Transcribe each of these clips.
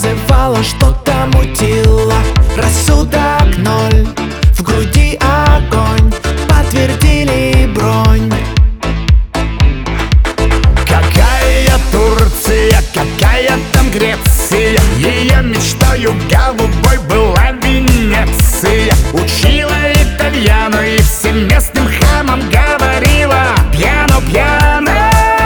вызывала, что-то мутило. Рассудок ноль, в груди огонь, подтвердили бронь. Какая Турция, какая там Греция, ее мечтою голубой была Венеция. Учила итальяну и всем местным хамам говорила: пьяно, пьяно.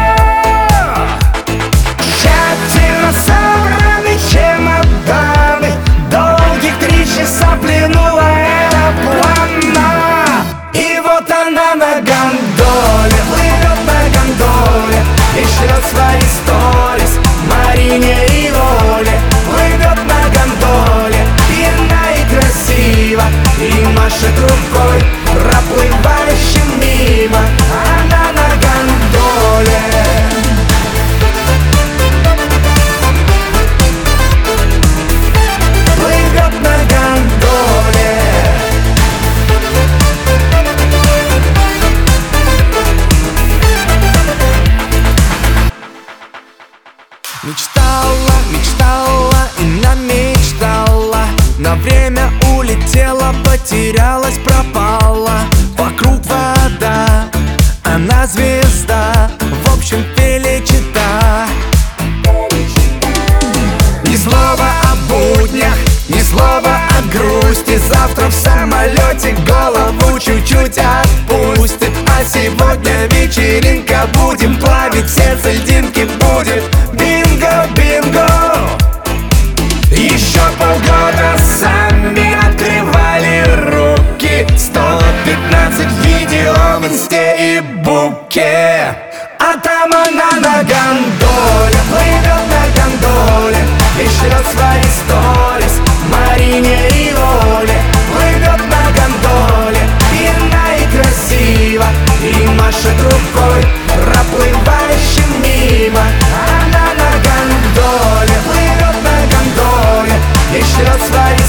Тщательно собраны чемоданы, долгих 3 часа в плену аэроплана. И вот она на гондоле, плывет на гондоле и шлет свои сторис Марине и Оле. Плывет на гондоле, пьяна и красиво, и машет рукой проплывающим мимо. Она на гондоле. Плывет на гондоле. Мечтала, мечтала и намечтала, на время улетела, потерялась, пропала. Вокруг вода, она звезда, в общем величина. Ни слова о буднях, ни слова о грусти. Завтра в самолете голову чуть-чуть отпустит. А сегодня вечеринка, будем плавить сердце, льдинки будет. Бинго, бинго. Еще полгода сами открывали руки. 115 видео в инсте и буке. А там она на гондоле, плывет на гондоле и шлет свои сторис Марине и Оле. Плывет на гондоле, пьяна и красиво, и машет рукой проплывающим мимо. Она на гондоле, плывет на гондоле и шлет свои